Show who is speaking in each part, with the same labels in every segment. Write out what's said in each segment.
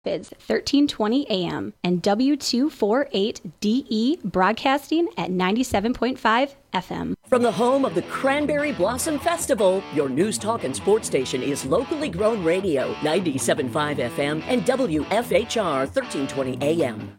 Speaker 1: Rapids, 1320 AM, and W248DE broadcasting at 97.5 FM.
Speaker 2: From the home of the Cranberry Blossom Festival, your news, talk, and sports station is locally grown radio, 97.5 FM and WFHR, 1320 AM.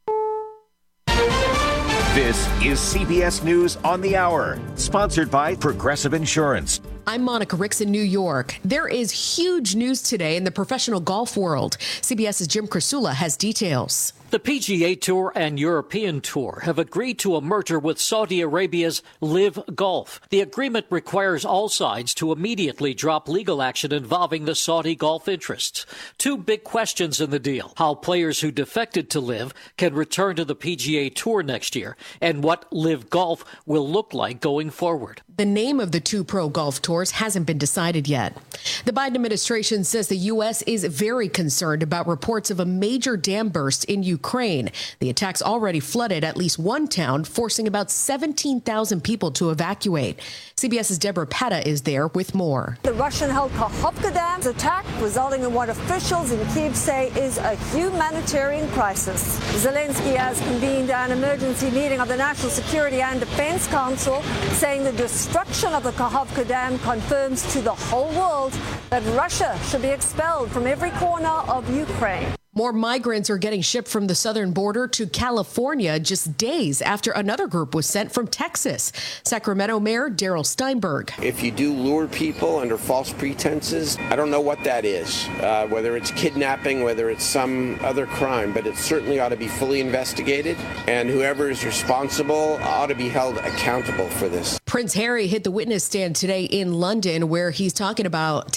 Speaker 3: This is CBS News on the Hour, sponsored by Progressive Insurance.
Speaker 4: I'm Monica Ricks in New York. There is huge news today in the professional golf world. CBS's Jim Krasula has details.
Speaker 5: The PGA Tour and European Tour have agreed to a merger with Saudi Arabia's Live Golf. The agreement requires all sides to immediately drop legal action involving the Saudi golf interests. Two big questions in the deal: how players who defected to Live can return to the PGA Tour next year, and what Live Golf will look like going forward.
Speaker 4: The name of the two pro golf tours hasn't been decided yet. The Biden administration says the U.S. is very concerned about reports of a major dam burst in Ukraine. The attacks already flooded at least one town, forcing about 17,000 people to evacuate. CBS's Deborah Petta is there with more.
Speaker 6: The Russian-held Kakhovka Dam's attack, resulting in what officials in Kyiv say is a humanitarian crisis. Zelensky has convened an emergency meeting of the National Security and Defense Council, saying the destruction of the Kakhovka Dam confirms to the whole world that Russia should be expelled from every corner of Ukraine.
Speaker 4: More migrants are getting shipped from the southern border to California just days after another group was sent from Texas. Sacramento Mayor Darrell Steinberg.
Speaker 7: If you do lure people under false pretenses, I don't know what that is, whether it's kidnapping, whether it's some other crime, but it certainly ought to be fully investigated, and whoever is responsible ought to be held accountable for this.
Speaker 4: Prince Harry hit the witness stand today in London, where he's taking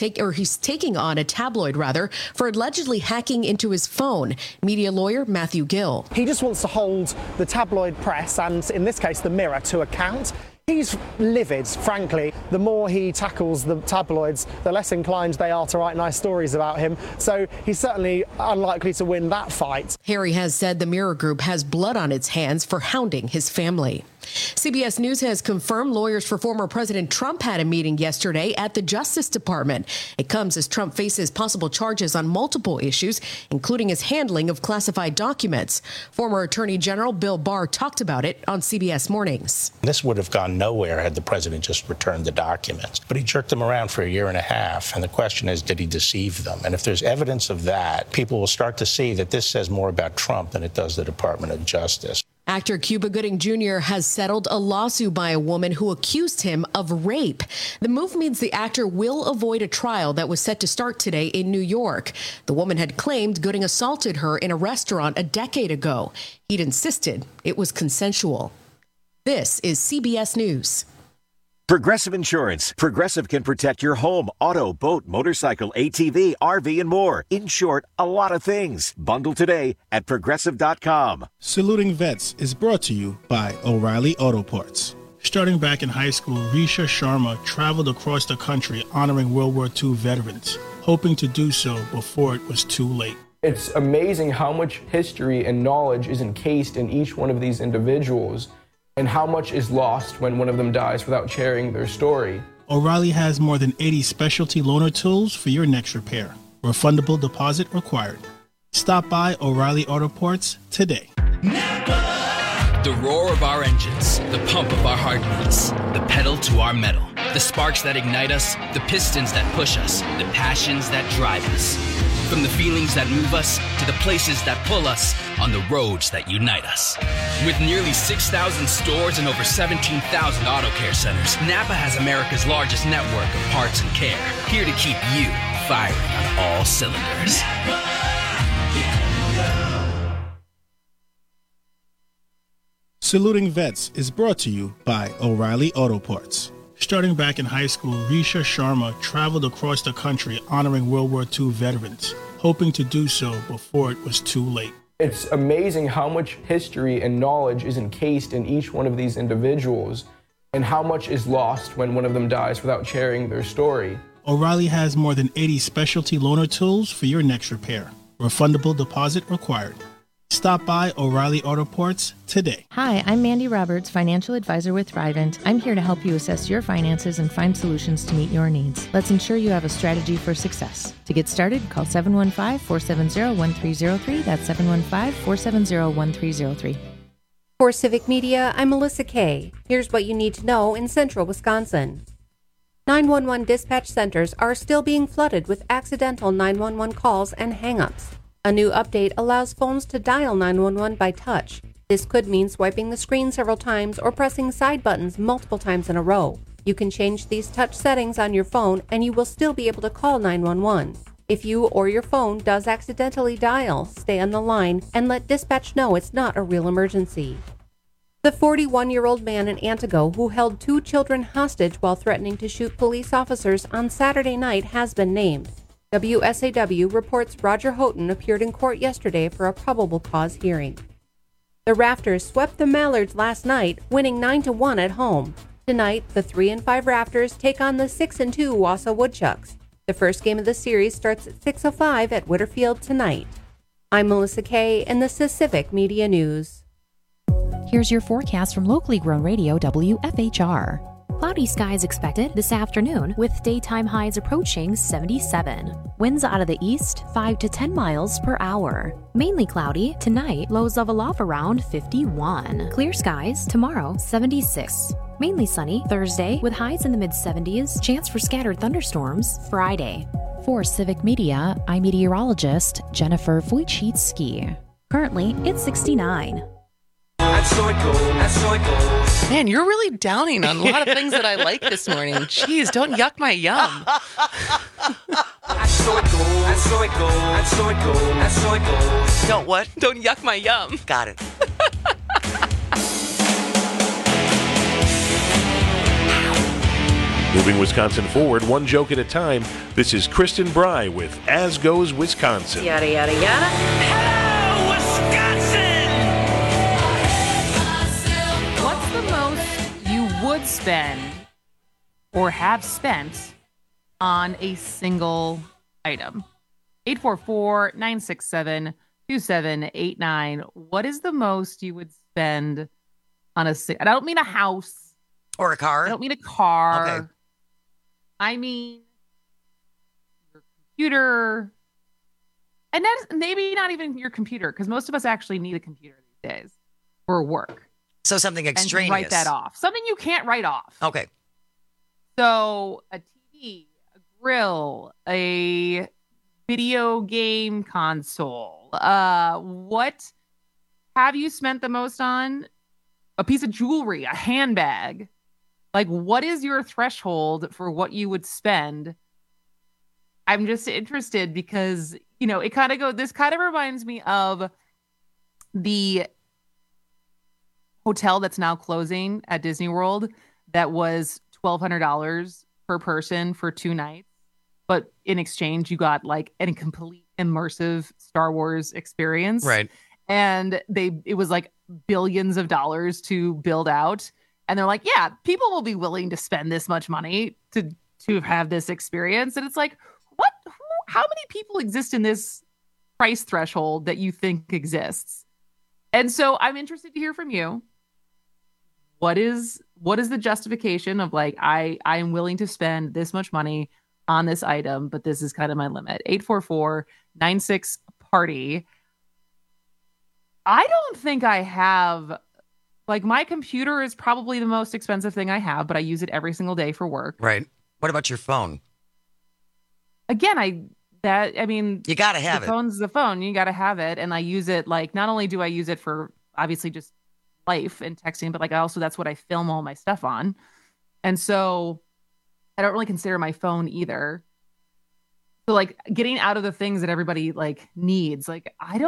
Speaker 4: on a tabloid for allegedly hacking into his phone. Media lawyer Matthew Gill.
Speaker 8: He just wants to hold the tabloid press, and in this case the Mirror, to account. He's livid, frankly. The more he tackles the tabloids, the less inclined they are to write nice stories about him. So he's certainly unlikely to win that fight.
Speaker 4: Harry has said the Mirror Group has blood on its hands for hounding his family. CBS News has confirmed lawyers for former President Trump had a meeting yesterday at the Justice Department. It comes as Trump faces possible charges on multiple issues, including his handling of classified documents. Former Attorney General Bill Barr talked about it on CBS Mornings.
Speaker 9: This would have gone nowhere had the president just returned the documents. But he jerked them around for a year and a half. And the question is, did he deceive them? And if there's evidence of that, people will start to see that this says more about Trump than it does the Department of Justice.
Speaker 4: Actor Cuba Gooding Jr. has settled a lawsuit by a woman who accused him of rape. The move means the actor will avoid a trial that was set to start today in New York. The woman had claimed Gooding assaulted her in a restaurant a decade ago. He'd insisted it was consensual. This is CBS News.
Speaker 3: Progressive Insurance. Progressive can protect your home, auto, boat, motorcycle, ATV, RV, and more. In short, a lot of things. Bundle today at Progressive.com.
Speaker 10: Saluting Vets is brought to you by O'Reilly Auto Parts. Starting back in high school, Risha Sharma traveled across the country honoring World War II veterans, hoping to do so before it was too late.
Speaker 11: It's amazing how much history and knowledge is encased in each one of these individuals, and how much is lost when one of them dies without sharing their story.
Speaker 10: O'Reilly has more than 80 specialty loaner tools for your next repair. Refundable deposit required. Stop by O'Reilly Auto Parts today.
Speaker 12: The roar of our engines, the pump of our heartbeats, the pedal to our metal, the sparks that ignite us, the pistons that push us, the passions that drive us. From the feelings that move us to the places that pull us on the roads that unite us. With nearly 6,000 stores and over 17,000 auto care centers, Napa has America's largest network of parts and care, here to keep you firing on all cylinders.
Speaker 10: Saluting Vets is brought to you by O'Reilly Auto Parts. Starting back in high school, Risha Sharma traveled across the country honoring World War II veterans, hoping to do so before it was too late.
Speaker 11: It's amazing how much history and knowledge is encased in each one of these individuals, and how much is lost when one of them dies without sharing their story.
Speaker 10: O'Reilly has more than 80 specialty loaner tools for your next repair. Refundable deposit required. Stop by O'Reilly Auto Parts today.
Speaker 13: Hi, I'm Mandy Roberts, financial advisor with Thrivent. I'm here to help you assess your finances and find solutions to meet your needs. Let's ensure you have a strategy for success. To get started, call 715-470-1303. That's 715-470-1303.
Speaker 14: For Civic Media, I'm Melissa Kay. Here's what you need to know in central Wisconsin. 911 dispatch centers are still being flooded with accidental 911 calls and hang-ups. A new update allows phones to dial 911 by touch. This could mean swiping the screen several times or pressing side buttons multiple times in a row. You can change these touch settings on your phone and you will still be able to call 911. If you or your phone does accidentally dial, stay on the line and let dispatch know it's not a real emergency. The 41-year-old man in Antigo who held 2 children hostage while threatening to shoot police officers on Saturday night has been named. WSAW reports Roger Houghton appeared in court yesterday for a probable cause hearing. The Rafters swept the Mallards last night, winning 9-1 at home. Tonight, the 3 and 5 Rafters take on the 6-2 Wausau Woodchucks. The first game of the series starts at 6:05 at Witterfield tonight. I'm Melissa Kay in the Civic Media News.
Speaker 15: Here's your forecast from locally grown radio WFHR. Cloudy skies expected this afternoon with daytime highs approaching 77. Winds out of the east 5 to 10 miles per hour. Mainly cloudy tonight, lows level off around 51. Clear skies tomorrow 76. Mainly sunny Thursday with highs in the mid-70s. Chance for scattered thunderstorms Friday. For Civic Media, I'm meteorologist Jennifer Wojcicki. Currently, it's 69.
Speaker 16: Man, you're really downing on a lot of things that I like this morning. Jeez, don't yuck my yum. Don't what? Don't yuck my yum.
Speaker 17: Got it.
Speaker 18: Moving Wisconsin forward, one joke at a time. This is Kristen Bry with As Goes Wisconsin.
Speaker 19: Yada, yada, yada. Hello, Wisconsin!
Speaker 16: What's the most you would spend or have spent on a single item? 844-967-2789. What is the most you would spend on a single? I don't mean a house.
Speaker 17: Or a car?
Speaker 16: I don't mean a car.
Speaker 17: Okay.
Speaker 16: I mean your computer. And that's maybe not even your computer, because most of us actually need a computer these days for work.
Speaker 17: So something extraneous.
Speaker 16: And write that off. Something you can't write off.
Speaker 17: Okay.
Speaker 16: So a TV, a grill, a video game console. What have you spent the most on? A piece of jewelry, a handbag. Like, what is your threshold for what you would spend? I'm just interested because, you know, this kind of reminds me of the hotel that's now closing at Disney World that was $1,200 per person for 2 nights. But in exchange, you got like a complete immersive Star Wars experience.
Speaker 17: Right.
Speaker 16: And it was like billions of dollars to build out. And they're like, yeah, people will be willing to spend this much money to have this experience. And it's like, how many people exist in this price threshold that you think exists? And so I'm interested to hear from you. What is the justification of like, I am willing to spend this much money on this item, but this is kind of my limit. 844-96-PARTY. I don't think I have, like, my computer is probably the most expensive thing I have, but I use it every single day for work.
Speaker 17: Right. What about your phone?
Speaker 16: Again, you got to have
Speaker 17: it.
Speaker 16: The phone's the phone. You got to have it. And I use it, like, not only do I use it for obviously just life and texting, but like that's what I film all my stuff on. And so I don't really consider my phone either. So like getting out of the things that everybody like needs, like I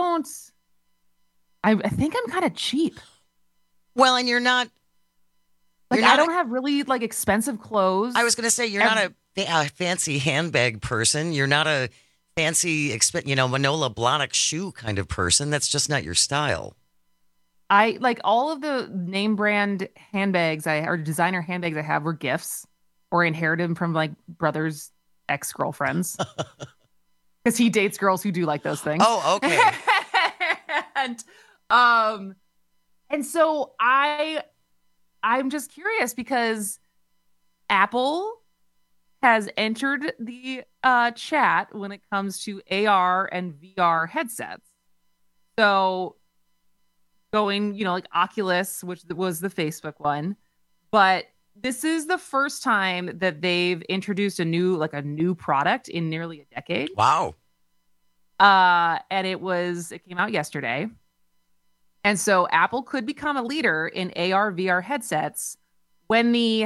Speaker 16: think I'm kind of cheap.
Speaker 17: Well, and you're not.
Speaker 16: Like I don't have really like expensive clothes.
Speaker 17: I was going to say you're not a fancy handbag person. You're not a fancy, Manolo Blahnik shoe kind of person. That's just not your style.
Speaker 16: I like all of the name brand handbags or designer handbags I have were gifts or inherited them from like brother's ex-girlfriends. Because he dates girls who do like those things.
Speaker 17: Oh, okay.
Speaker 16: event. And so I'm just curious because Apple has entered the chat when it comes to AR and VR headsets. So going, like Oculus, which was the Facebook one, but this is the first time that they've introduced a new product in nearly a decade.
Speaker 17: Wow.
Speaker 16: And it came out yesterday. And so Apple could become a leader in AR VR headsets when the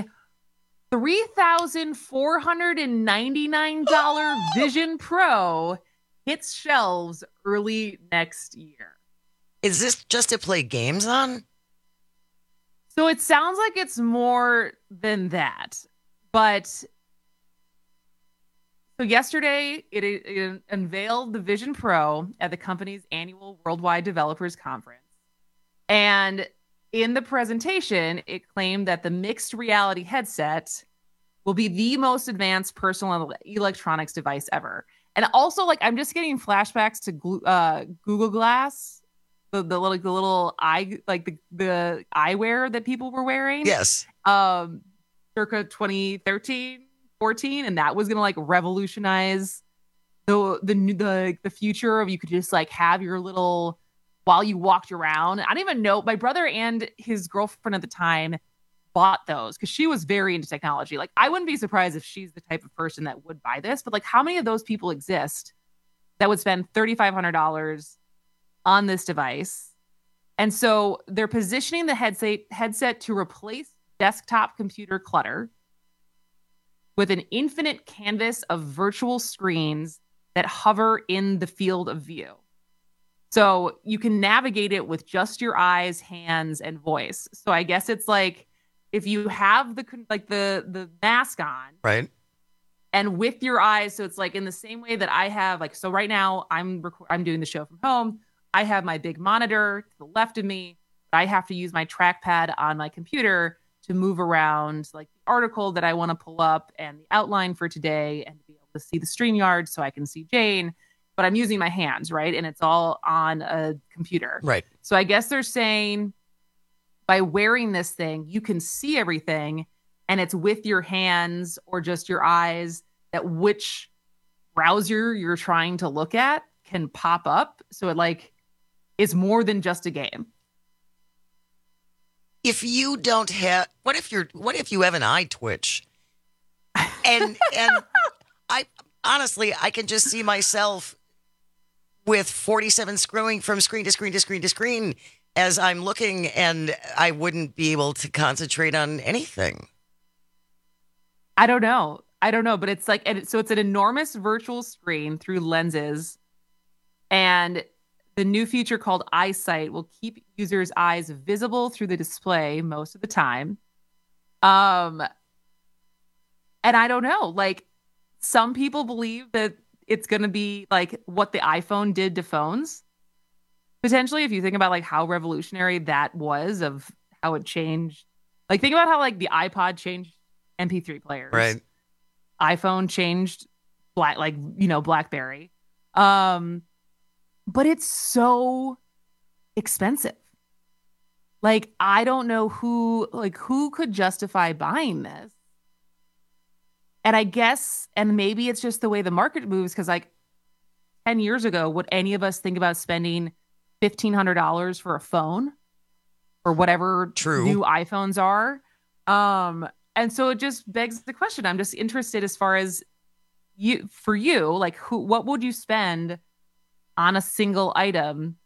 Speaker 16: $3,499 Vision Pro hits shelves early next year.
Speaker 17: Is this just to play games on?
Speaker 16: So it sounds like it's more than that. But so yesterday, it unveiled the Vision Pro at the company's annual Worldwide Developers Conference. And in the presentation, it claimed that the mixed reality headset will be the most advanced personal electronics device ever. And also, I'm just getting flashbacks to Google Glass, the little eye, the eyewear that people were wearing.
Speaker 17: Yes.
Speaker 16: Circa 2013, 14, and that was gonna revolutionize the future of you could just have your little. While you walked around. I don't even know. My brother and his girlfriend at the time bought those because she was very into technology. I wouldn't be surprised if she's the type of person that would buy this, but how many of those people exist that would spend $3,500 on this device? And so they're positioning the headset to replace desktop computer clutter with an infinite canvas of virtual screens that hover in the field of view. So you can navigate it with just your eyes, hands, and voice. So I guess it's if you have the mask on,
Speaker 17: right,
Speaker 16: and with your eyes. So it's in the same way that I have so right now I'm doing the show from home. I have my big monitor to the left of me. But I have to use my trackpad on my computer to move around the article that I want to pull up and the outline for today, and to be able to see the StreamYard so I can see Jane. But I'm using my hands, right? And it's all on a computer.
Speaker 17: Right.
Speaker 16: So I guess they're saying by wearing this thing, you can see everything, and it's with your hands or just your eyes that which browser you're trying to look at can pop up. So it is more than just a game.
Speaker 17: If you don't have, what if you have an eye twitch? And I honestly, I can just see myself with 47 scrolling from screen to screen to screen to screen as I'm looking, and I wouldn't be able to concentrate on anything.
Speaker 16: I don't know, but it's so it's an enormous virtual screen through lenses, and the new feature called Eyesight will keep users' eyes visible through the display most of the time. And I don't know, some people believe that it's going to be what the iPhone did to phones. Potentially, if you think about how revolutionary that was, of how it changed. Think about how the iPod changed MP3 players.
Speaker 17: Right.
Speaker 16: iPhone changed BlackBerry. But it's so expensive. I don't know who could justify buying this. And I guess, and maybe it's just the way the market moves, because 10 years ago, would any of us think about spending $1,500 for a phone or whatever new iPhones are? And so it just begs the question. I'm just interested as far as what would you spend on a single item?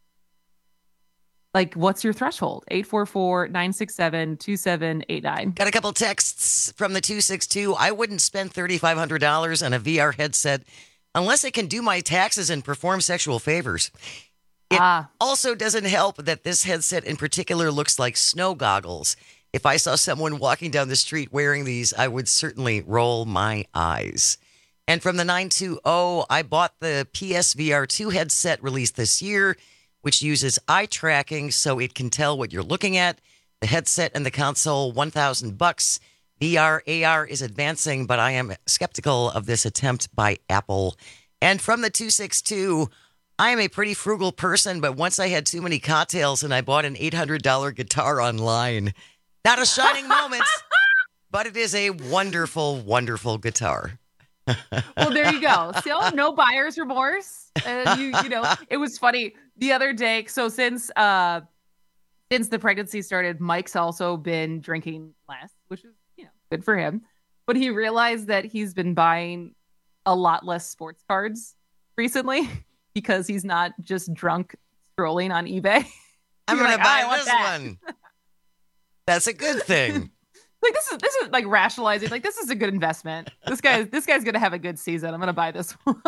Speaker 16: What's your threshold? 844-967-2789.
Speaker 17: Got a couple texts from the 262. I wouldn't spend $3,500 on a VR headset unless it can do my taxes and perform sexual favors. It also doesn't help that this headset in particular looks like snow goggles. If I saw someone walking down the street wearing these, I would certainly roll my eyes. And from the 920, I bought the PSVR 2 headset released this year, which uses eye tracking so it can tell what you're looking at. The headset and the console, $1,000. VR, AR is advancing, but I am skeptical of this attempt by Apple. And from the 262, I am a pretty frugal person, but once I had too many cocktails and I bought an $800 guitar online. Not a shining moment, but it is a wonderful, wonderful guitar.
Speaker 16: Well, there you go. Still, no buyer's remorse. You know, it was funny the other day. So since the pregnancy started, Mike's also been drinking less, which is, good for him. But he realized that he's been buying a lot less sports cards recently because he's not just drunk scrolling on eBay.
Speaker 17: I'm going to buy this one. That's a good thing.
Speaker 16: Like this is like rationalizing. Like this is a good investment. This guy's going to have a good season. I'm going to buy this one.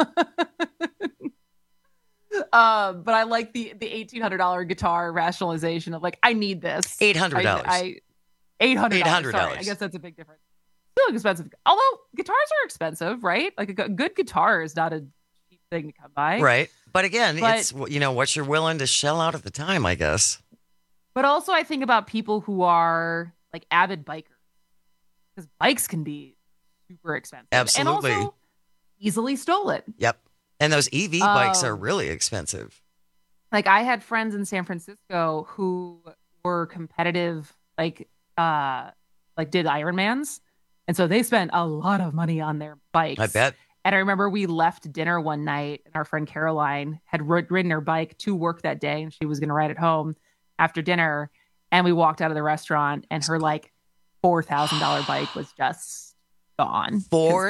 Speaker 16: But I like the $1,800 guitar rationalization of like I need this.
Speaker 17: $800.
Speaker 16: $800. Sorry, I guess that's a big difference. Still expensive. Although guitars are expensive, right? Like a good guitar is not a cheap thing to come by.
Speaker 17: Right. But again, it's, what you're willing to shell out at the time, I guess.
Speaker 16: But also I think about people who are like avid bikers. Because bikes can be super expensive.
Speaker 17: Absolutely.
Speaker 16: And also easily stolen.
Speaker 17: Yep. And those EV bikes are really expensive.
Speaker 16: Like I had friends in San Francisco who were competitive, did Ironmans. And so they spent a lot of money on their bikes.
Speaker 17: I bet.
Speaker 16: And I remember we left dinner one night and our friend Caroline had ridden her bike to work that day and she was going to ride it home after dinner. And we walked out of the restaurant and her like $4,000 bike was just gone.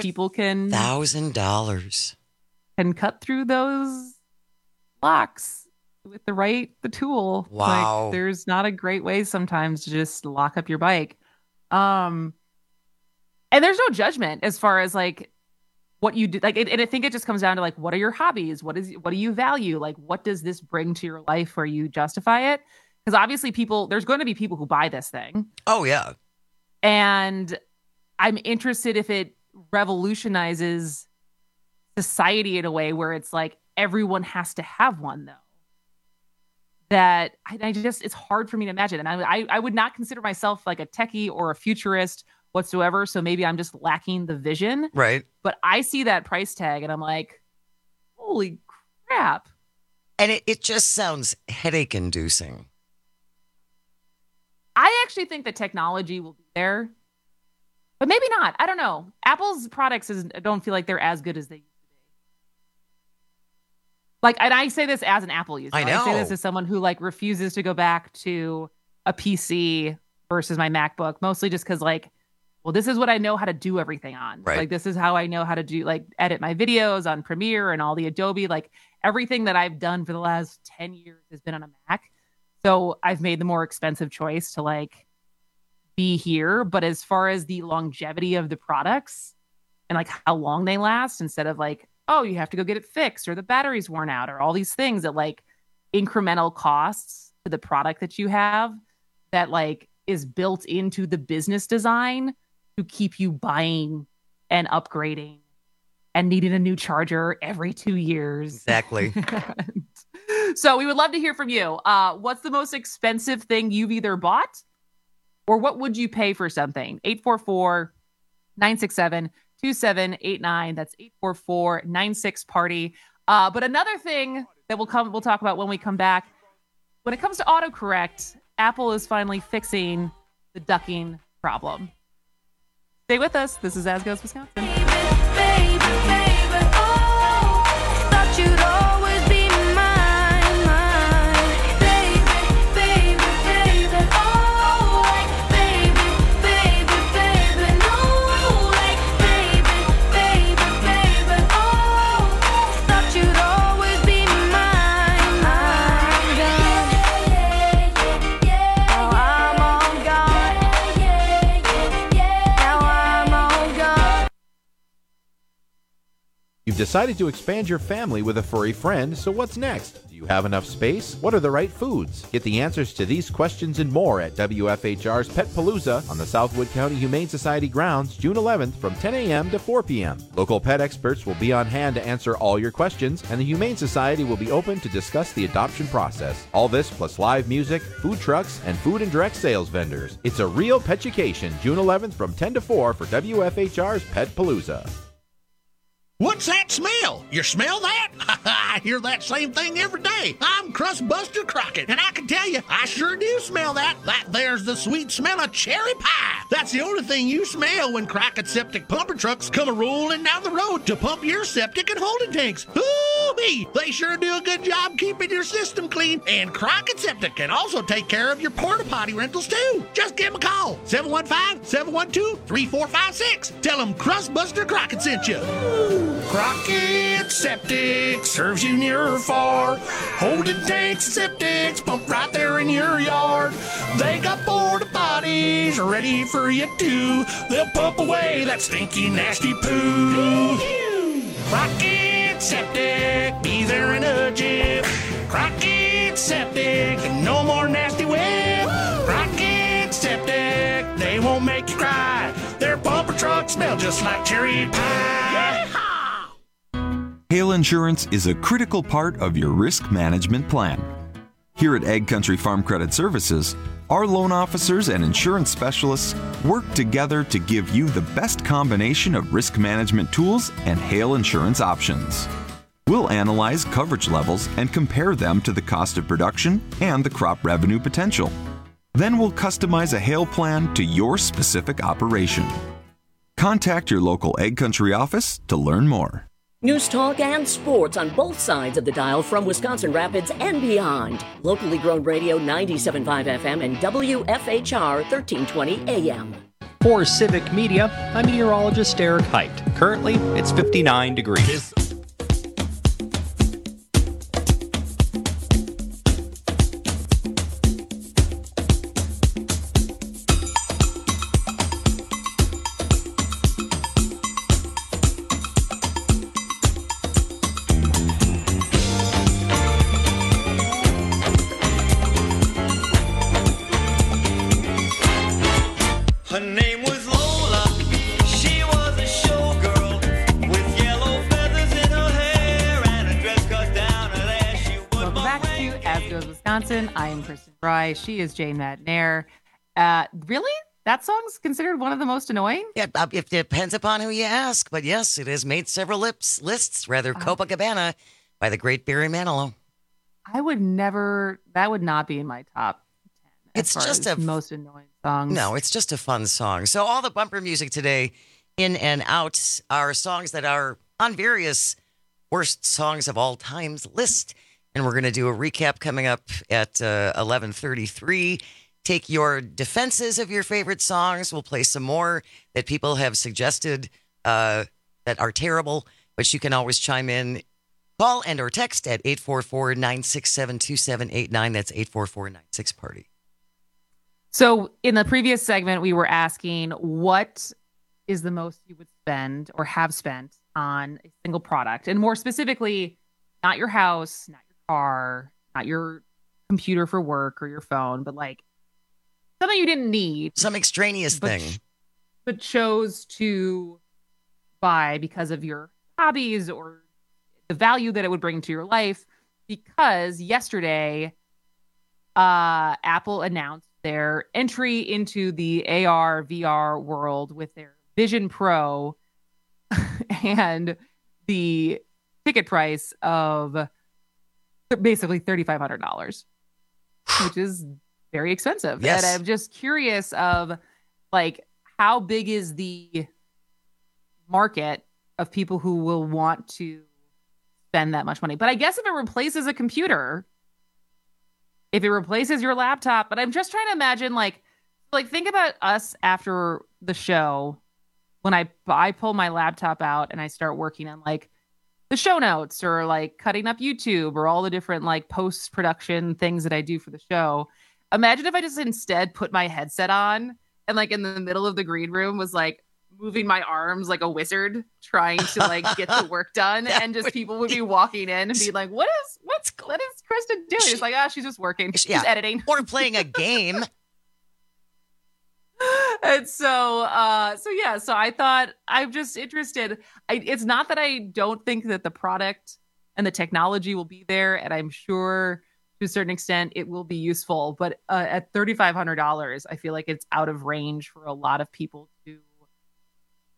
Speaker 17: $4,000
Speaker 16: can cut through those locks with the tool.
Speaker 17: Wow.
Speaker 16: Like, there's not a great way sometimes to just lock up your bike. And there's no judgment as far as like what you do. Like, and I think it just comes down to like, what are your hobbies? What do you value? Like, what does this bring to your life where you justify it? Because obviously there's going to be people who buy this thing.
Speaker 17: Oh yeah.
Speaker 16: And I'm interested if it revolutionizes society in a way where it's like everyone has to have one though. That it's hard for me to imagine. And I would not consider myself like a techie or a futurist whatsoever. So maybe I'm just lacking the vision.
Speaker 17: Right.
Speaker 16: But I see that price tag and I'm like, holy crap.
Speaker 17: And it just sounds headache inducing.
Speaker 16: I actually think the technology will be there, but maybe not. I don't know. Apple's products don't feel like they're as good as they used to be. Like, and I say this as an Apple user.
Speaker 17: I know.
Speaker 16: I say this as someone who like refuses to go back to a PC versus my MacBook, mostly just because like, well, this is what I know how to do everything on.
Speaker 17: Right.
Speaker 16: Like, this is how I know how to do like edit my videos on Premiere and all the Adobe. Like everything that I've done for the last 10 years has been on a Mac. So I've made the more expensive choice to like be here. But as far as the longevity of the products and like how long they last, instead of like, oh, you have to go get it fixed or the battery's worn out or all these things that like incremental costs to the product that you have that like is built into the business design to keep you buying and upgrading and needing a new charger every 2 years.
Speaker 17: Exactly.
Speaker 16: So we would love to hear from you. What's the most expensive thing you've either bought or what would you pay for something? 844-967-2789. That's 844-96-PARTY. But another thing that we'll talk about when we come back, when it comes to autocorrect, Apple is finally fixing the ducking problem. Stay with us. This is As Goes Wisconsin.
Speaker 19: Baby, oh, thought you'd always be mine. Baby, oh, like baby, no, like baby, oh, thought you'd always be mine. I'm gone. Oh, I'm all gone. Now I'm all gone.
Speaker 20: You've decided to expand your family with a furry friend, so what's next? Do you have enough space? What are the right foods? Get the answers to these questions and more at WFHR's Pet Palooza on the Southwood County Humane Society grounds, June 11th from 10 a.m. to 4 p.m. Local pet experts will be on hand to answer all your questions, and the Humane Society will be open to discuss the adoption process. All this plus live music, food trucks, and food and direct sales vendors. It's a real petucation, June 11th from 10 to 4 for WFHR's Pet Palooza.
Speaker 21: What's that smell? You smell that? I hear that same thing every day. I'm Crustbuster Crockett, and I can tell you, I sure do smell that. That there's the sweet smell of cherry pie. That's the only thing you smell when Crockett Septic pumper trucks come a-rolling down the road to pump your septic and holding tanks. Ooh-wee! They sure do a good job keeping your system clean, and Crockett Septic can also take care of your porta potty rentals too. Just give them a call, 715-712-3456. Tell them Crustbuster Crockett sent you. Crockett Septic serves you near or far. Holding tanks and septics pump right there in your yard. They got porta potties ready for you too. They'll pump away that stinky, nasty poo. Crockett Septic, be there in a jiff. Crockett Septic, no more nasty whip. Crockett Septic, they won't make you cry. Their pumper trucks smell just like cherry pie.
Speaker 22: Hail insurance is a critical part of your risk management plan. Here at Ag Country Farm Credit Services, our loan officers and insurance specialists work together to give you the best combination of risk management tools and hail insurance options. We'll analyze coverage levels and compare them to the cost of production and the crop revenue potential. Then we'll customize a hail plan to your specific operation. Contact your local Ag Country office to learn more.
Speaker 2: News talk and sports on both sides of the dial from Wisconsin Rapids and beyond. Locally grown radio 97.5 FM and WFHR 1320 AM.
Speaker 23: For Civic Media, I'm meteorologist Eric Height. Currently, it's 59 degrees.
Speaker 19: Her name was Lola. She was a showgirl with yellow feathers in her hair and a dress cut down her there. She would
Speaker 16: Welcome back to As Goes Wisconsin. I am Kristen Fry. She is Jane Madnair. Really? That song's considered one of the most annoying?
Speaker 17: Yeah, it depends upon who you ask. But yes, it has made several lists, Copacabana by the great Barry Manilow.
Speaker 16: I would never, that would not be in my top 10.
Speaker 17: It's just a
Speaker 16: most annoying songs.
Speaker 17: No, it's just a fun song. So all the bumper music today, in and out, are songs that are on various worst songs of all times list. And we're going to do a recap coming up at 11:33. Take your defenses of your favorite songs. We'll play some more that people have suggested that are terrible, but you can always chime in. Call and or text at 844-967-2789. That's 844-96-PARTY.
Speaker 16: So in the previous segment, we were asking what is the most you would spend or have spent on a single product? And more specifically, not your house, not your car, not your computer for work or your phone, but like something you didn't need.
Speaker 17: Some extraneous thing.
Speaker 16: But chose to buy because of your hobbies or the value that it would bring to your life. Because yesterday, Apple announced their entry into the AR, VR world with their Vision Pro and the ticket price of basically $3,500, which is very expensive.
Speaker 17: Yes.
Speaker 16: And I'm just curious of like, how big is the market of people who will want to spend that much money? But I guess if it replaces a computer, if it replaces your laptop, but I'm just trying to imagine like think about us after the show when I pull my laptop out and I start working on like the show notes or like cutting up YouTube or all the different like post-production things that I do for the show. Imagine if I just instead put my headset on and like in the middle of the green room was like moving my arms like a wizard trying to like get the work done. And just people would be walking in and be like, what is Kristen doing? It's like, she's just working. She's editing.
Speaker 17: Or playing a game.
Speaker 16: And so I thought I'm just interested. It's not that I don't think that the product and the technology will be there. And I'm sure to a certain extent it will be useful. But at $3,500, I feel like it's out of range for a lot of people to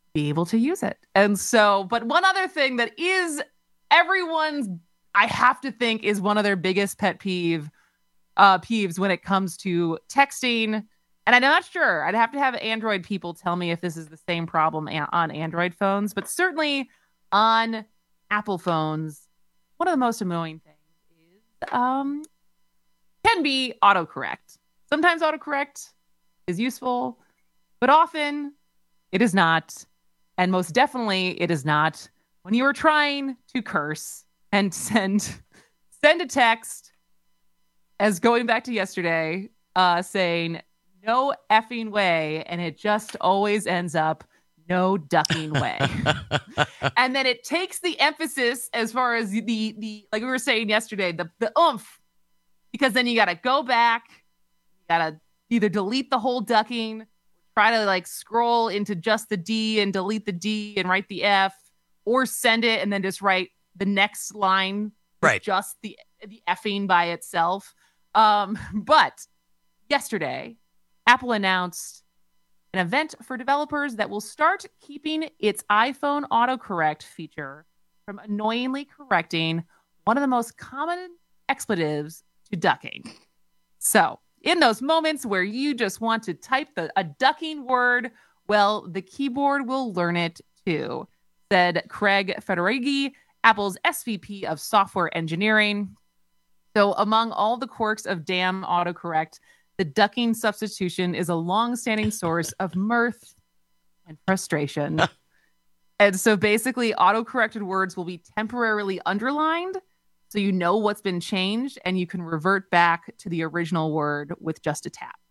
Speaker 16: be able to use it. And so, but one other thing that is everyone's, I have to think, is one of their biggest peeves when it comes to texting. And I'm not sure. I'd have to have Android people tell me if this is the same problem on Android phones, but certainly on Apple phones, one of the most annoying things is can be autocorrect. Sometimes autocorrect is useful, but often it is not. And most definitely it is not when you are trying to curse and send a text, as going back to yesterday, saying no effing way, and it just always ends up no ducking way. And then it takes the emphasis as far as the like we were saying yesterday, the oomph, because then you got to go back, you got to either delete the whole ducking, try to like scroll into just the D and delete the D and write the F, or send it and then just write the next line, right? Just the effing by itself. But yesterday, Apple announced an event for developers that will start keeping its iPhone autocorrect feature from annoyingly correcting one of the most common expletives to ducking. So in those moments where you just want to type a ducking word, well, the keyboard will learn it too, said Craig Federighi, Apple's SVP of software engineering. So among all the quirks of damn autocorrect, the ducking substitution is a long-standing source of mirth and frustration. And so basically, autocorrected words will be temporarily underlined, so you know what's been changed, and you can revert back to the original word with just a tap.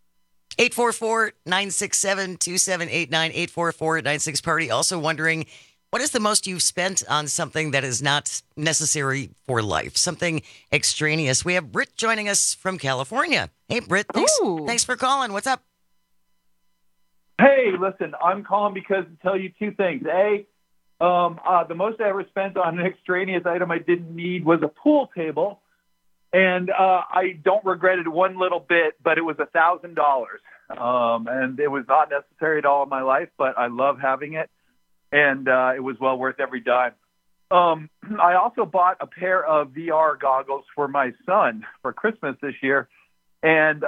Speaker 17: 844-967-2789, 844-96-PARTY. Also wondering, what is the most you've spent on something that is not necessary for life? Something extraneous. We have Britt joining us from California. Hey, Britt, thanks for calling. What's up?
Speaker 1: Hey, listen, I'm calling because to tell you two things. A, the most I ever spent on an extraneous item I didn't need was a pool table. And I don't regret it one little bit, but it was $1,000. And it was not necessary at all in my life, but I love having it. And it was well worth every dime. I also bought a pair of VR goggles for my son for Christmas this year. And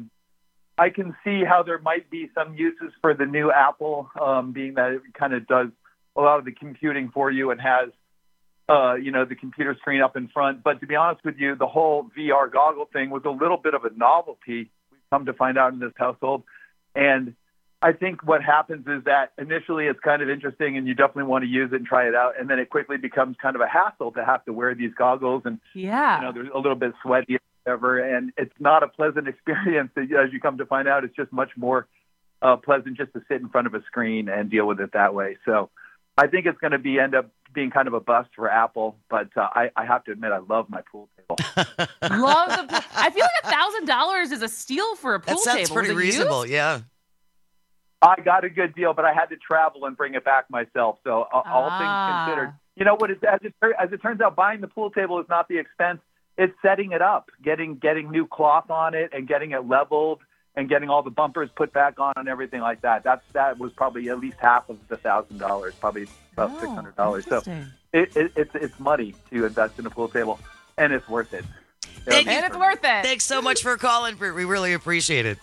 Speaker 1: I can see how there might be some uses for the new Apple, being that it kind of does a lot of the computing for you and has, the computer screen up in front. But to be honest with you, the whole VR goggle thing was a little bit of a novelty, we've come to find out in this household. And I think what happens is that initially it's kind of interesting and you definitely want to use it and try it out. And then it quickly becomes kind of a hassle to have to wear these goggles. And, there's a little bit sweaty or whatever. And it's not a pleasant experience. As you come to find out, it's just much more pleasant just to sit in front of a screen and deal with it that way. So I think it's going to end up being kind of a bust for Apple. But I have to admit, I love my pool table.
Speaker 16: I feel like $1,000 is a steal for a pool table.
Speaker 17: That sounds pretty reasonable, yeah.
Speaker 1: I got a good deal, but I had to travel and bring it back myself. So all things considered, you know what? As it turns out, buying the pool table is not the expense. It's setting it up, getting new cloth on it, and getting it leveled, and getting all the bumpers put back on and everything like that. That was probably at least half of the $1,000, probably about $600. So it's money to invest in a pool table, and it's worth it.
Speaker 16: It's worth it.
Speaker 17: Thanks so much for calling, Britt. We really appreciate it.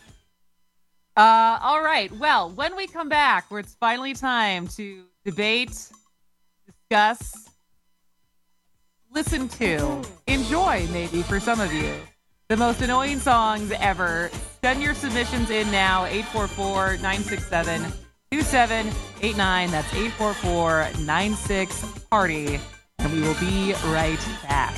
Speaker 16: All right. Well, when we come back, where it's finally time to debate, discuss, listen to, enjoy maybe for some of you, the most annoying songs ever. Send your submissions in now, 844-967-2789. That's 844-96-PARTY. And we will be right back.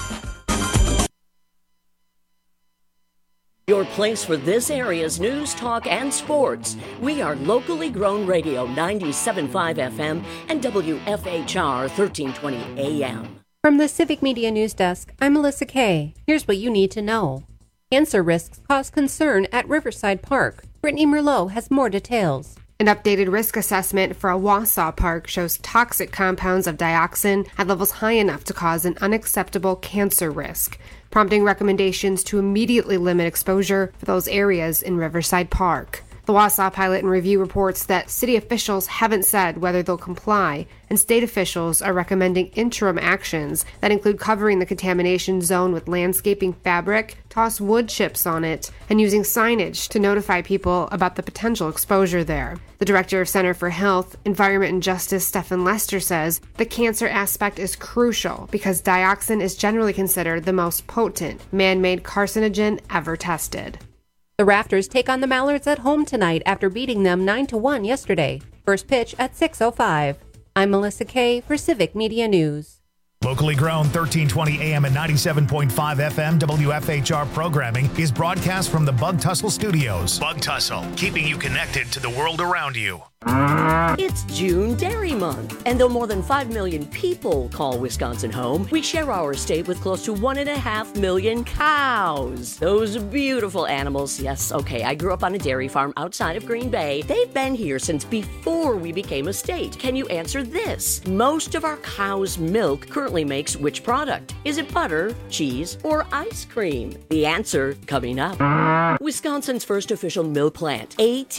Speaker 2: Your place for this area's news, talk, and sports. We are locally grown radio 97.5 FM and WFHR 1320 AM.
Speaker 14: From the Civic Media News Desk, I'm Melissa Kay. Here's what you need to know. Cancer risks cause concern at Riverside Park. Brittany Merlot has more details.
Speaker 5: An updated risk assessment for a Wausau park shows toxic compounds of dioxin at levels high enough to cause an unacceptable cancer risk, prompting recommendations to immediately limit exposure for those areas in Riverside Park. The Wausau pilot in review reports that city officials haven't said whether they'll comply, and state officials are recommending interim actions that include covering the contamination zone with landscaping fabric, toss wood chips on it, and using signage to notify people about the potential exposure there. The director of Center for Health, Environment and Justice, Stephen Lester, says the cancer aspect is crucial because dioxin is generally considered the most potent man-made carcinogen ever tested.
Speaker 14: The Rafters take on the Mallards at home tonight after beating them 9-1 yesterday. First pitch at 6:05. I'm Melissa Kay for Civic Media News.
Speaker 6: Locally grown 1320 AM and 97.5 FM WFHR programming is broadcast from the Bug Tussle Studios. Bug Tussle, keeping you connected to the world around you.
Speaker 2: It's June Dairy Month, and though more than 5 million people call Wisconsin home, we share our state with close to 1.5 million cows. Those beautiful animals. Yes, okay, I grew up on a dairy farm outside of Green Bay. They've been here since before we became a state. Can you answer this? Most of our cow's milk currently makes which product? Is it butter, cheese, or ice cream? The answer coming up. Wisconsin's first official milk plant,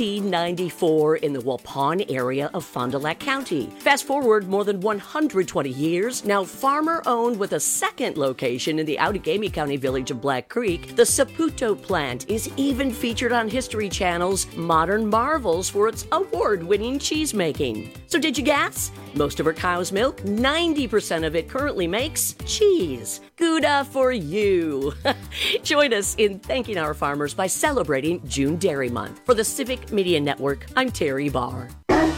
Speaker 2: AT94 in the Waupun area of Fond du Lac County. Fast forward more than 120 years, now farmer-owned with a second location in the Outagamie County village of Black Creek, the Saputo plant is even featured on History Channel's Modern Marvels for its award-winning cheese making. So did you guess? Most of our cow's milk, 90% of it currently makes cheese. Gouda for you. Join us in thanking our farmers by celebrating June Dairy Month. For the Civic Media Network, I'm Terry Barr.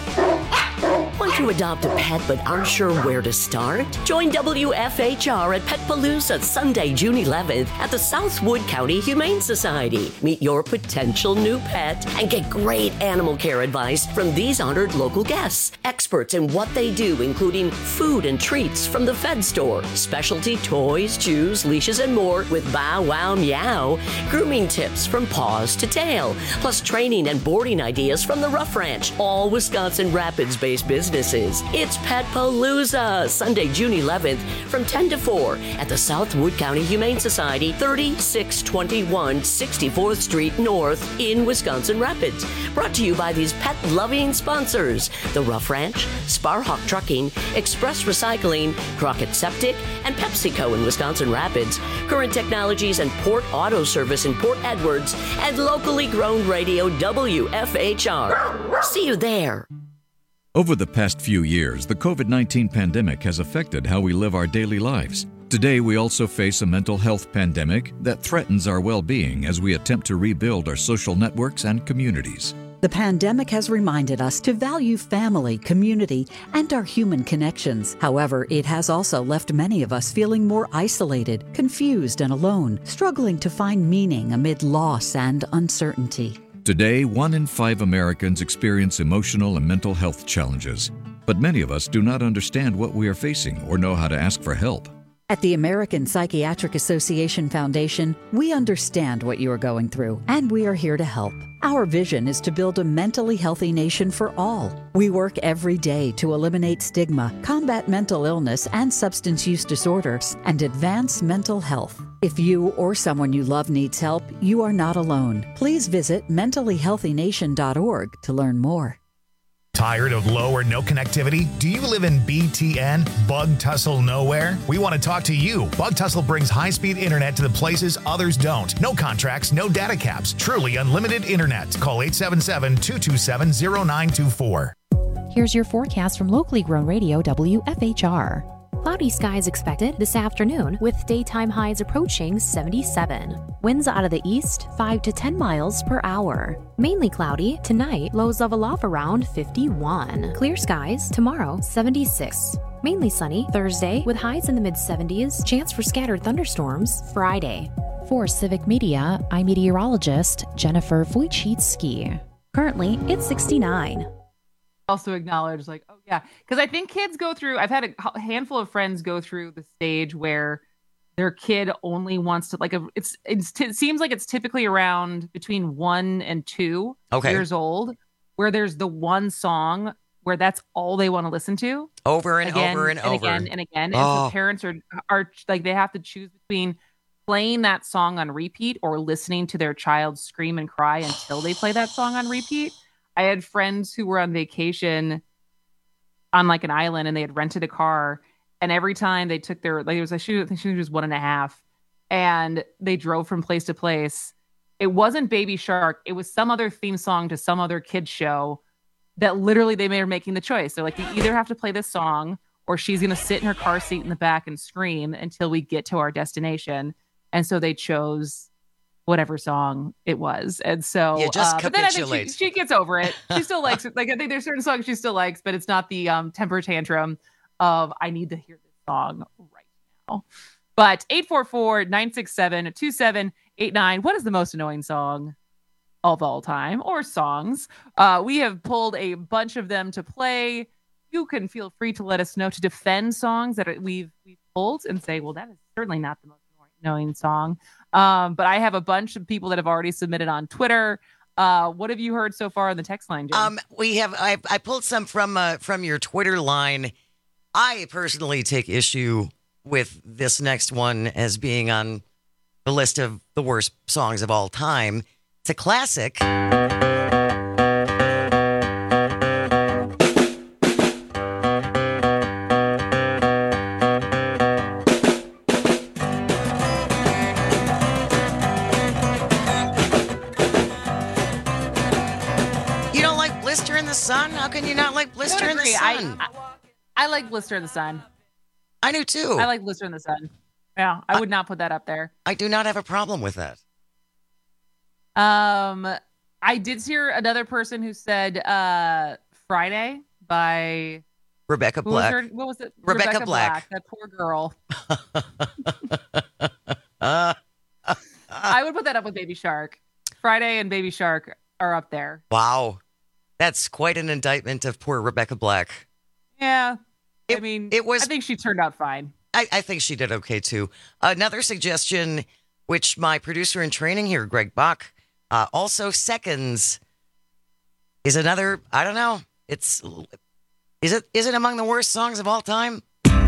Speaker 2: Want to adopt a pet but aren't sure where to start? Join WFHR at Petpalooza Sunday, June 11th at the Southwood County Humane Society. Meet your potential new pet and get great animal care advice from these honored local guests. Experts in what they do, including food and treats from the Fed store, specialty toys, chews, leashes, and more with Bow Wow Meow, grooming tips from paws to tail, plus training and boarding ideas from the Rough Ranch, all Wisconsin Rapids-based businesses. It's Petpalooza, Sunday, June 11th from 10 to 4 at the Southwood County Humane Society, 3621 64th Street North in Wisconsin Rapids. Brought to you by these pet-loving sponsors, the Rough Ranch, Sparhawk Trucking, Express Recycling, Crockett Septic, and PepsiCo in Wisconsin Rapids, Current Technologies and Port Auto Service in Port Edwards, and locally grown radio WFHR. See you there.
Speaker 7: Over the past few years, the COVID-19 pandemic has affected how we live our daily lives. Today, we also face a mental health pandemic that threatens our well-being as we attempt to rebuild our social networks and communities.
Speaker 8: The pandemic has reminded us to value family, community, and our human connections. However, it has also left many of us feeling more isolated, confused, and alone, struggling to find meaning amid loss and uncertainty.
Speaker 7: Today, 1 in 5 Americans experience emotional and mental health challenges, but many of us do not understand what we are facing or know how to ask for help.
Speaker 8: At the American Psychiatric Association Foundation, we understand what you are going through, and we are here to help. Our vision is to build a mentally healthy nation for all. We work every day to eliminate stigma, combat mental illness and substance use disorders, and advance mental health. If you or someone you love needs help, you are not alone. Please visit mentallyhealthynation.org to learn more.
Speaker 6: Tired of low or no connectivity? Do you live in BTN, Bug Tussle Nowhere? We want to talk to you. Bug Tussle brings high-speed internet to the places others don't. No contracts, no data caps. Truly unlimited internet. Call 877-227-0924.
Speaker 15: Here's your forecast from locally grown radio WFHR. Cloudy skies expected this afternoon with daytime highs approaching 77. Winds out of the east 5 to 10 miles per hour. Mainly cloudy tonight, lows level off around 51. Clear skies tomorrow 76. Mainly sunny Thursday with highs in the mid-70s. Chance for scattered thunderstorms Friday. For Civic Media, I'm meteorologist Jennifer Wojcicki. Currently, it's 69.
Speaker 16: Also acknowledge oh yeah, because I think kids go through, I've had a handful of friends go through the stage where their kid only wants to it seems like it's typically around between 1 and 2 years old, where there's the one song where that's all they want to listen to
Speaker 17: over and
Speaker 16: again,
Speaker 17: over and over
Speaker 16: again and again. And so parents are like, they have to choose between playing that song on repeat or listening to their child scream and cry until they play that song on repeat. I had friends who were on vacation on like an island and they had rented a car, and every time they took their, like, it was, I think she was 1.5, and they drove from place to place. It wasn't Baby Shark. It was some other theme song to some other kid's show that literally they were making the choice. They're like, you either have to play this song or she's going to sit in her car seat in the back and scream until we get to our destination. And so they chose whatever song it was. And so
Speaker 17: just
Speaker 16: but then I think
Speaker 17: capitulate.
Speaker 16: she gets over it. She still likes it. Like, I think there's certain songs she still likes, but it's not the temper tantrum of I need to hear this song right now. But 844-967-2789. What is the most annoying song of all time, or songs? We have pulled a bunch of them to play. You can feel free to let us know, to defend songs that we've pulled and say, well, that is certainly not the most annoying song. But I have a bunch of people that have already submitted on Twitter. What have you heard so far on the text line, Jim?
Speaker 17: I pulled some from your Twitter line. I personally take issue with this next one as being on the list of the worst songs of all time. It's a classic. You don't like Blister in the Sun? How can you not like Blister in the Sun?
Speaker 16: I like Blister in the Sun.
Speaker 17: I do too.
Speaker 16: I like Blister in the Sun. Yeah, I would not put that up there.
Speaker 17: I do not have a problem with that.
Speaker 16: I did hear another person who said Friday by
Speaker 17: Rebecca Black.
Speaker 16: What was it?
Speaker 17: Rebecca Black.
Speaker 16: That poor girl. I would put that up with Baby Shark. Friday and Baby Shark are up there.
Speaker 17: Wow. That's quite an indictment of poor Rebecca Black.
Speaker 16: Yeah. I think she turned out fine.
Speaker 17: I think she did okay too. Another suggestion, which my producer in training here, Greg Bach, also seconds, is another. I don't know. Is it among the worst songs of all time?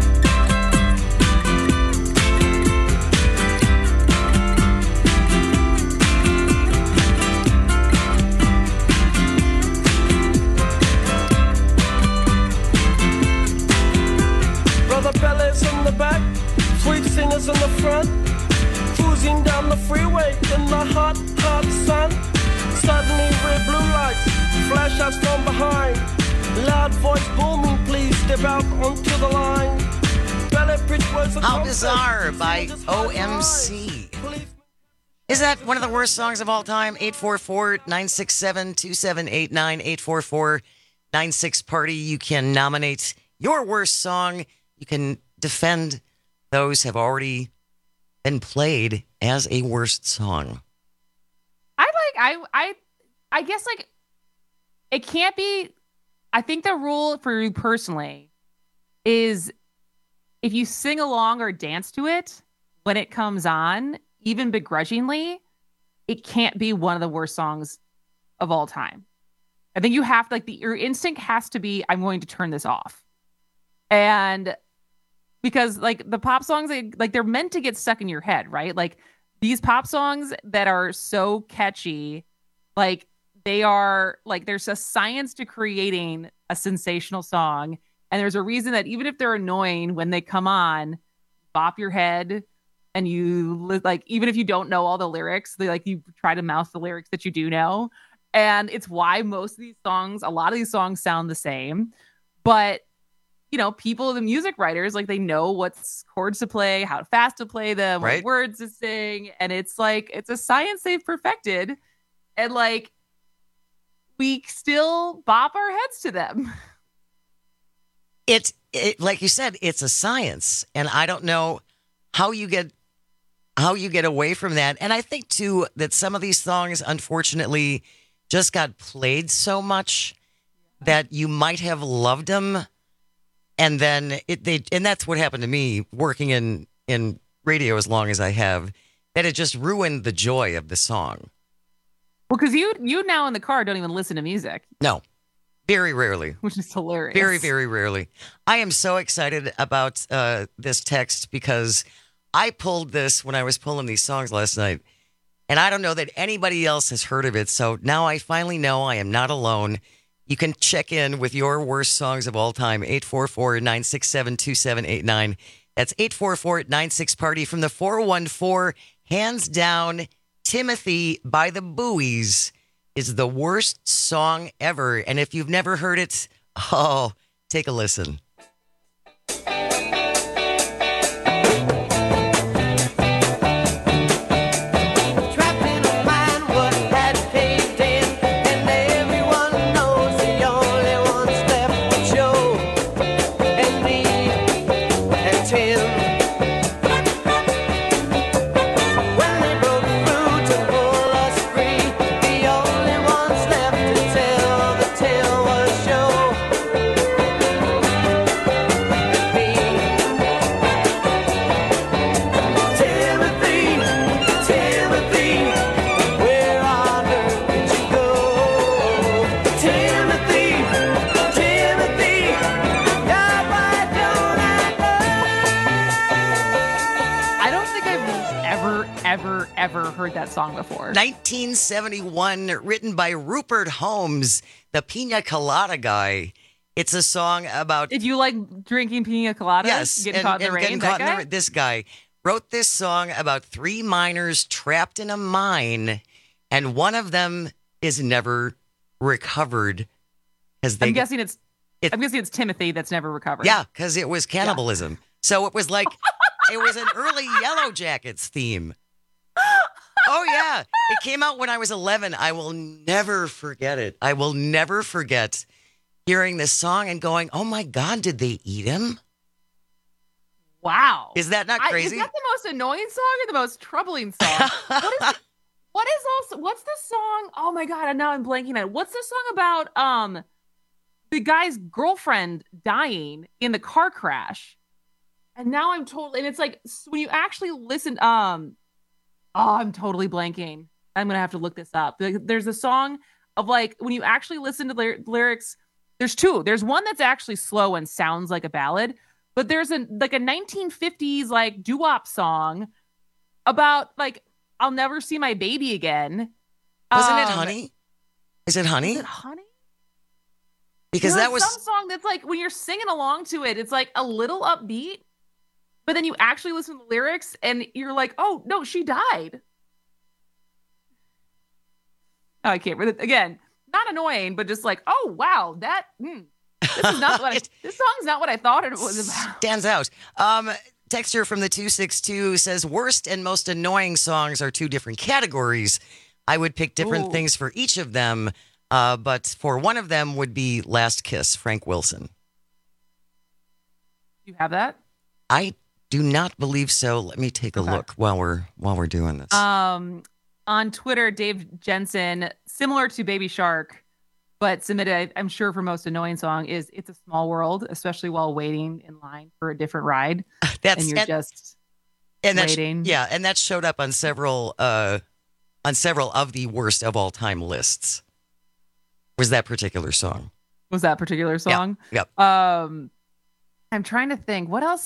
Speaker 3: Brother Bellas in the back, sweet singers in the front, cruising down the freeway in the hot, hot sun. Suddenly red blue lights flash us from behind. Loud voice booming, please step out onto the line.
Speaker 17: How Bizarre by OMC. Is that one of the worst songs of all time? 844-967-2789, 844-96-PARTY. You can nominate your worst song. You can defend those have already been played as a worst song.
Speaker 16: I guess, like, it can't be. I think the rule for you personally is if you sing along or dance to it when it comes on, even begrudgingly, it can't be one of the worst songs of all time. I think you have to, like, your instinct has to be, I'm going to turn this off. And because, like, the pop songs, they're meant to get stuck in your head, right? Like, these pop songs that are so catchy, like, they are, like, there's a science to creating a sensational song. And there's a reason that even if they're annoying, when they come on, bop your head, and you, like, even if you don't know all the lyrics, you try to mouth the lyrics that you do know. And it's why most of these songs, a lot of these songs sound the same. But, you know, people, the music writers, like, they know what chords to play, how fast to play them,
Speaker 17: right,
Speaker 16: what words to sing. And it's like, it's a science they've perfected. And, like, we still bop our heads to them.
Speaker 17: It like you said, it's a science, and I don't know how you get away from that. And I think too that some of these songs, unfortunately, just got played so much that you might have loved them, and then and that's what happened to me working in radio as long as I have, that it just ruined the joy of the song.
Speaker 16: Well, because you now in the car don't even listen to music.
Speaker 17: No. Very rarely.
Speaker 16: Which is hilarious.
Speaker 17: Very, very rarely. I am so excited about this text because I pulled this when I was pulling these songs last night, and I don't know that anybody else has heard of it. So now I finally know I am not alone. You can check in with your worst songs of all time, 844-967-2789. That's 844-96-PARTY from the 414. Hands down, Timothy by the Buoys is the worst song ever. And if you've never heard it, oh, take a listen.
Speaker 16: ever heard that song before.
Speaker 17: 1971, written by Rupert Holmes, the Pina Colada guy. It's a song about...
Speaker 16: If you like drinking pina coladas,
Speaker 17: yes,
Speaker 16: getting caught in the rain,
Speaker 17: getting caught in the rain. This guy wrote this song about three miners trapped in a mine, and one of them is never recovered.
Speaker 16: I'm guessing it's Timothy that's never recovered.
Speaker 17: Yeah, because it was cannibalism. Yeah. So it was like... It was an early Yellow Jackets theme. Oh, yeah. It came out when I was 11. I will never forget it. I will never forget hearing this song and going, oh, my God, did they eat him?
Speaker 16: Wow.
Speaker 17: Is that not crazy?
Speaker 16: Is that the most annoying song or the most troubling song? What's the song? Oh, my God. Now I'm blanking on it. What's the song about the guy's girlfriend dying in the car crash? And now I'm totally, and it's like, when you actually listen, I'm totally blanking. I'm going to have to look this up. There's a song of like, when you actually listen to the lyrics, there's two. There's one that's actually slow and sounds like a ballad, but there's a 1950s like doo-wop song about like, I'll never see my baby again.
Speaker 17: Wasn't it Honey? Is it Honey?
Speaker 16: Is it Honey?
Speaker 17: Because that was
Speaker 16: some song that's like, when you're singing along to it, it's like a little upbeat. But then you actually listen to the lyrics and you're like, oh, no, she died. Oh, I can't read it. Again, not annoying, but just like, oh, wow, this is not what this song's not what I thought it was about.
Speaker 17: Stands out. Texture from the 262 says, worst and most annoying songs are two different categories. I would pick different things for each of them, but for one of them would be Last Kiss, Frank Wilson.
Speaker 16: You have that?
Speaker 17: I do not believe so. Let me take a look while we're doing this.
Speaker 16: On Twitter, Dave Jensen, similar to Baby Shark, but submitted, I'm sure for most annoying song is It's a Small World, especially while waiting in line for a different ride. And you're just waiting.
Speaker 17: And that showed up on several of the worst of all time lists. Was that particular song?
Speaker 16: Yep. I'm trying to think. What else?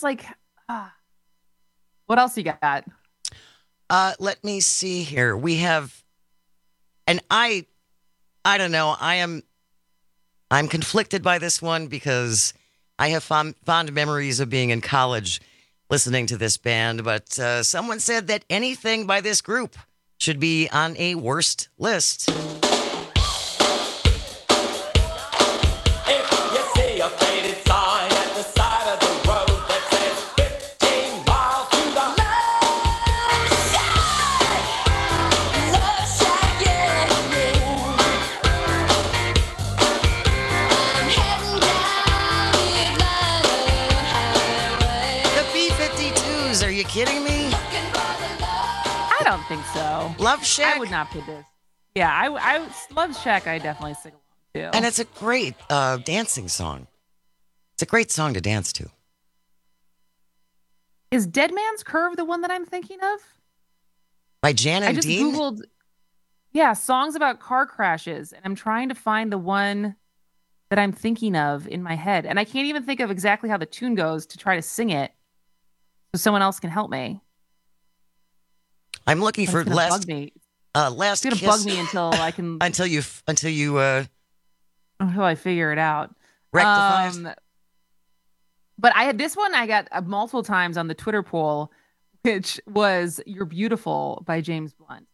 Speaker 16: What else you got?
Speaker 17: Let me see here. We have, and I don't know. I'm conflicted by this one because I have fond memories of being in college listening to this band. But someone said that anything by this group should be on a worst list. Kidding me?
Speaker 16: I don't think so.
Speaker 17: Love Shack?
Speaker 16: I would not put this. Yeah, I Love Shack. I definitely sing along to.
Speaker 17: And it's a great dancing song. It's a great song to dance to.
Speaker 16: Is Dead Man's Curve the one that I'm thinking of?
Speaker 17: By Jan and Dean?
Speaker 16: I just Googled, songs about car crashes, and I'm trying to find the one that I'm thinking of in my head, and I can't even think of exactly how the tune goes to try to sing it. So someone else can help me.
Speaker 17: I'm looking for last
Speaker 16: bug me.
Speaker 17: Last
Speaker 16: It's gonna bug me until I can
Speaker 17: until you
Speaker 16: until I figure it out.
Speaker 17: rectify.
Speaker 16: But I had this one I got multiple times on the Twitter poll, which was "You're Beautiful" by James Blunt.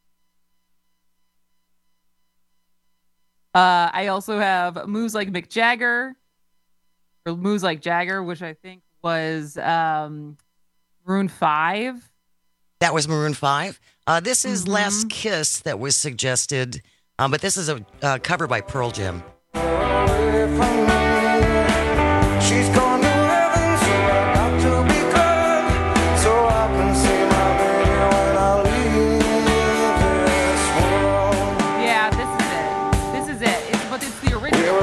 Speaker 16: I also have "Moves Like Mick Jagger," or "Moves Like Jagger," which I think was Maroon 5.
Speaker 17: That was Maroon 5. This is Last Kiss that was suggested, but this is a cover by Pearl Jam.
Speaker 19: She's gone to heaven, so I got to be glad, so I can see my baby when I leave this world.
Speaker 16: Yeah, this is it. But it's the original.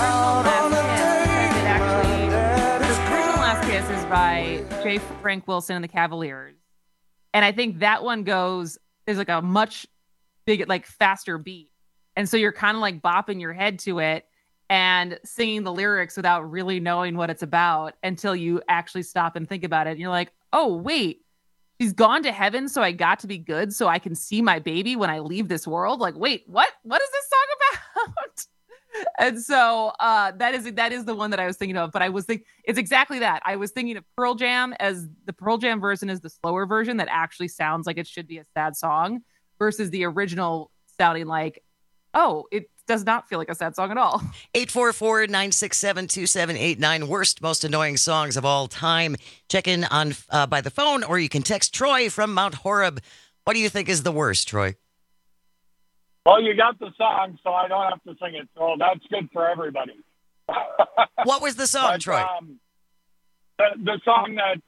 Speaker 16: The original Last Kiss is by J. Frank Wilson and the Cavaliers. And I think that one is like a much big, like faster beat. And so you're kind of like bopping your head to it and singing the lyrics without really knowing what it's about until you actually stop and think about it. And you're like, oh, wait, she's gone to heaven, so I got to be good so I can see my baby when I leave this world. Like, wait, what? What is this song about? And so that is the one that I was thinking of. But I was thinking it's exactly that. I was thinking of Pearl Jam as the Pearl Jam version is the slower version that actually sounds like it should be a sad song versus the original sounding like, oh, it does not feel like a sad song at all.
Speaker 17: 844-967-2789. Worst, most annoying songs of all time. Check in on by the phone, or you can text Troy from Mount Horeb. What do you think is the worst, Troy?
Speaker 4: Well, you got the song, so I don't have to sing it. So that's good for everybody.
Speaker 17: What was the song, Troy?
Speaker 4: The song that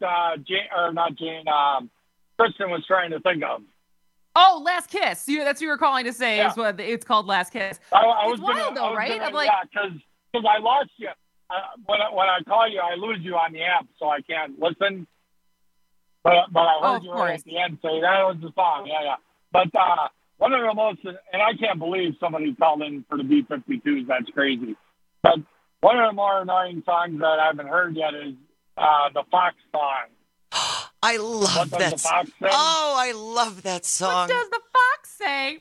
Speaker 4: Kristen was trying to think of.
Speaker 16: Oh, Last Kiss. That's what you were calling to say.
Speaker 4: Yeah.
Speaker 16: Is what it's called, Last Kiss.
Speaker 4: It's
Speaker 16: wild, though, right?
Speaker 4: Because I lost you. When I call you, I lose you on the app, so I can't listen. But I heard you right at the end say that was the song. Yeah. But one of the most, and I can't believe somebody called in for the B-52s. That's crazy. But one of the more annoying songs that I haven't heard yet is the Fox song.
Speaker 17: I love that song. Oh, I love that song.
Speaker 16: What does the fox say?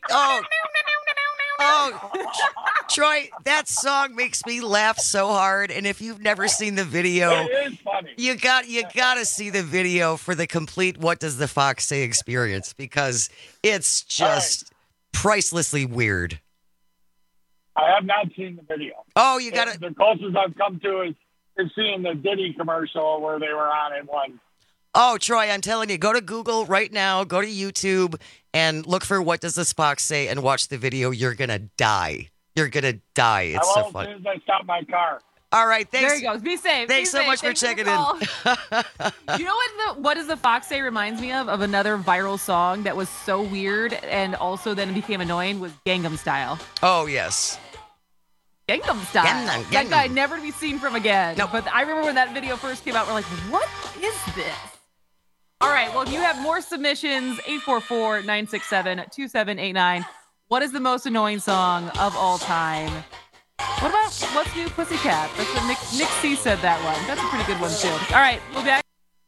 Speaker 17: Oh, Troy, that song makes me laugh so hard. And if you've never seen the video,
Speaker 4: it is funny.
Speaker 17: You got to see the video for the complete "What Does the Fox Say" experience, because it's just pricelessly weird.
Speaker 4: I have not seen the video.
Speaker 17: Oh, you got to.
Speaker 4: The closest I've come to is seeing the Diddy commercial where they were on it once.
Speaker 17: Oh, Troy, I'm telling you, go to Google right now, go to YouTube, and look for "What Does This Fox Say" and watch the video. You're going to die. You're going to die. It's so fun.
Speaker 4: As soon as I stop my car.
Speaker 17: All right, thanks.
Speaker 16: There you go. Be safe.
Speaker 17: Thanks so much for checking in.
Speaker 16: You know what Does the Fox Say reminds me of? Of another viral song that was so weird and also then became annoying was Gangnam Style.
Speaker 17: Oh, yes.
Speaker 16: Gangnam Style.
Speaker 17: Gangnam.
Speaker 16: That guy never to be seen from again. No. But I remember when that video first came out, we're like, what is this? All right, well, if you have more submissions, 844-967-2789. What is the most annoying song of all time? What about What's New Pussycat? That's what Nick C said that one. That's a pretty good one, too. All right, we'll be back.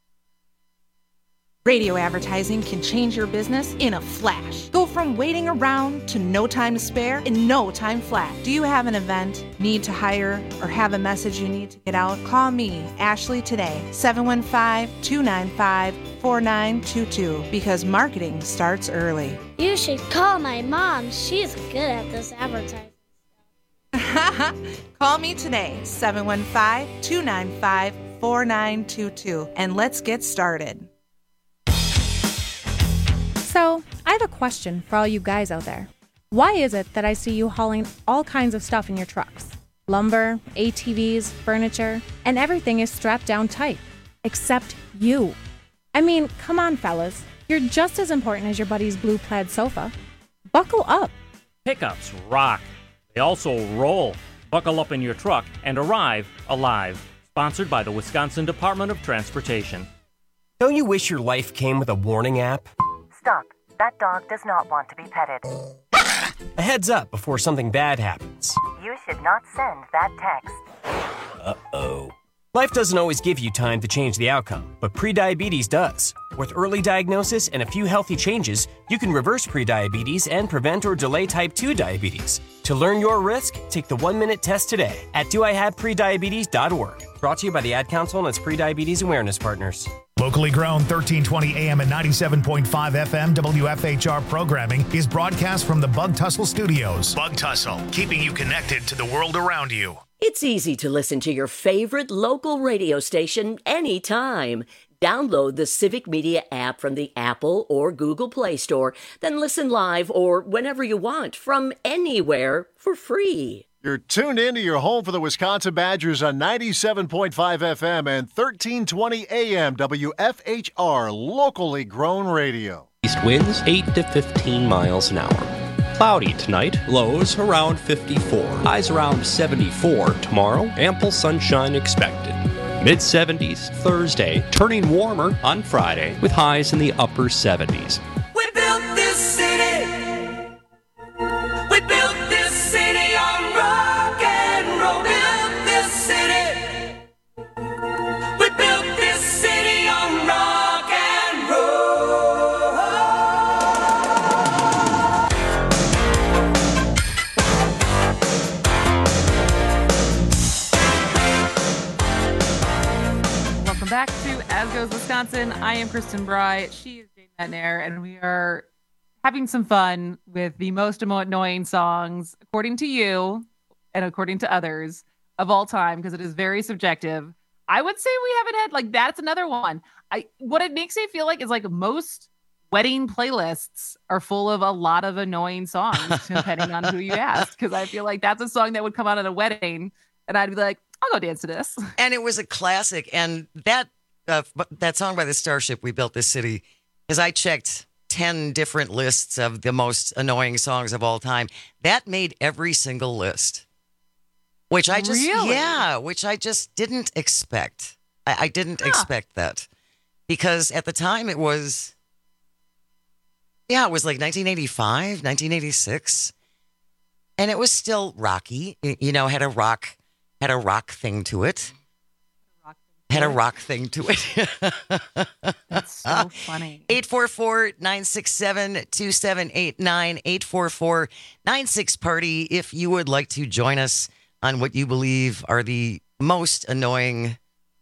Speaker 9: Radio advertising can change your business in a flash. Go from waiting around to no time to spare in no time flat. Do you have an event, need to hire, or have a message you need to get out? Call me, Ashley, today, 715-295-4922, because marketing starts early.
Speaker 12: You should call my mom. She's good at this advertising.
Speaker 9: Call me today, 715-295-4922, and let's get started.
Speaker 24: So, I have a question for all you guys out there. Why is it that I see you hauling all kinds of stuff in your trucks? Lumber, ATVs, furniture, and everything is strapped down tight. Except you. I mean, come on, fellas. You're just as important as your buddy's blue plaid sofa. Buckle up.
Speaker 25: Pickups rock. They also roll. Buckle up in your truck and arrive alive. Sponsored by the Wisconsin Department of Transportation.
Speaker 26: Don't you wish your life came with a warning app?
Speaker 27: Stop. That dog does not want to be petted.
Speaker 26: A heads up before something bad happens.
Speaker 27: You should not send that text.
Speaker 26: Uh-oh. Life doesn't always give you time to change the outcome, but prediabetes does. With early diagnosis and a few healthy changes, you can reverse prediabetes and prevent or delay type 2 diabetes. To learn your risk, take the 1-minute test today at doihaveprediabetes.org. Brought to you by the Ad Council and its prediabetes awareness partners.
Speaker 6: Locally grown 1320 AM and 97.5 FM WFHR programming is broadcast from the Bug Tussle Studios. Bug Tussle, keeping you connected to the world around you.
Speaker 2: It's easy to listen to your favorite local radio station anytime. Download the Civic Media app from the Apple or Google Play Store, then listen live or whenever you want from anywhere for free.
Speaker 10: You're tuned into your home for the Wisconsin Badgers on 97.5 FM and 1320 AM WFHR, locally grown radio.
Speaker 23: East winds 8 to 15 miles an hour. Cloudy tonight, lows around 54. Highs around 74 tomorrow, ample sunshine expected. Mid-70s Thursday, turning warmer on Friday with highs in the upper 70s.
Speaker 19: We built this city. We built this city on rock and roll. Built this city. We built this city on rock and roll.
Speaker 16: Welcome back to As Goes Wisconsin. I am Kristen Bry. She is Jane Metnair, and we are having some fun with the most annoying songs, according to you and according to others, of all time, because it is very subjective. I would say we haven't had, like, that's another one. What it makes me feel like is, like, most wedding playlists are full of a lot of annoying songs, depending on who you ask, because I feel like that's a song that would come out at a wedding, and I'd be like, I'll go dance to this.
Speaker 17: And it was a classic. And that song by the Starship, We Built This City, because I checked 10 different lists of the most annoying songs of all time. That made every single list, which I just didn't expect. I didn't expect that, because at the time it was like 1985, 1986. And it was still rocky, had a rock thing to it. Had a rock thing to it.
Speaker 16: That's so funny.
Speaker 17: 844-967-2789, 844-96-PARTY, if you would like to join us on what you believe are the most annoying,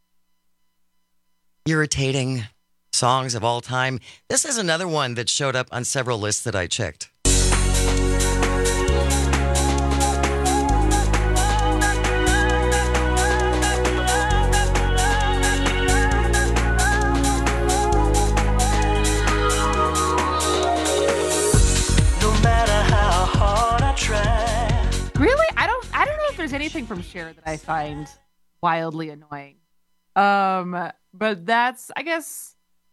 Speaker 17: irritating songs of all time. This is another one that showed up on several lists that I checked.
Speaker 16: There's anything from Cher that I find wildly annoying. But that's, I guess,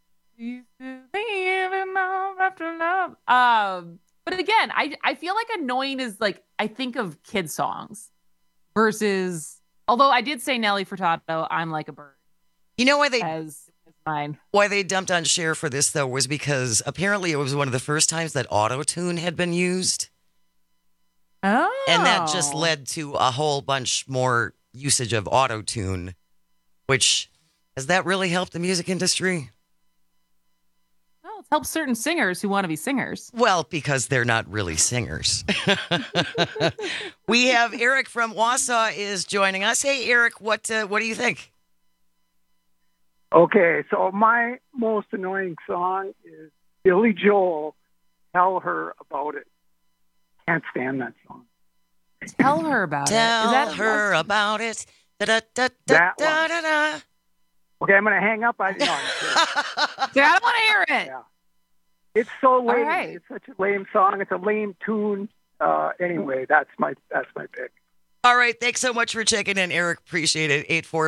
Speaker 16: after love. But again, I feel like annoying is like, I think of kid songs versus, although I did say Nelly Furtado, I'm Like a Bird.
Speaker 17: You know why
Speaker 16: why
Speaker 17: they dumped on Cher for this, though, was because apparently it was one of the first times that auto-tune had been used.
Speaker 16: Oh.
Speaker 17: And that just led to a whole bunch more usage of auto-tune, which, has that really helped the music industry?
Speaker 16: Well, it's helped certain singers who want to be singers.
Speaker 17: Well, because they're not really singers. We have Eric from Wausau is joining us. Hey, Eric, what do you think?
Speaker 11: Okay, so my most annoying song is Billy Joel, Tell Her About It. Can't stand that song.
Speaker 16: Tell her about
Speaker 17: Tell her about it. Da, da, da, da, da, da.
Speaker 11: Okay, I'm going to hang up. I don't
Speaker 16: want to hear it.
Speaker 11: Yeah. It's so lame.
Speaker 16: Right.
Speaker 11: It's such a lame song. It's a lame tune. Anyway, that's my pick.
Speaker 17: All right. Thanks so much for checking in, Eric. Appreciate it.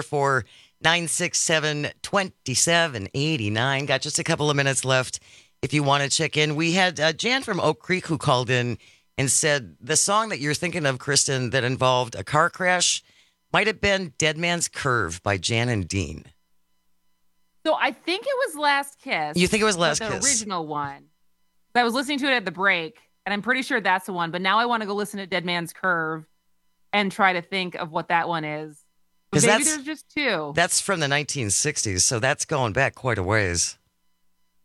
Speaker 17: 844-967-2789. Got just a couple of minutes left if you want to check in. We had Jan from Oak Creek who called in and said the song that you're thinking of, Kristen, that involved a car crash might have been Dead Man's Curve by Jan and Dean.
Speaker 16: So I think it was Last Kiss.
Speaker 17: You think it was Last Kiss?
Speaker 16: The original one. I was listening to it at the break, and I'm pretty sure that's the one. But now I want to go listen to Dead Man's Curve and try to think of what that one is. Maybe there's just two.
Speaker 17: That's from the 1960s, so that's going back quite a ways.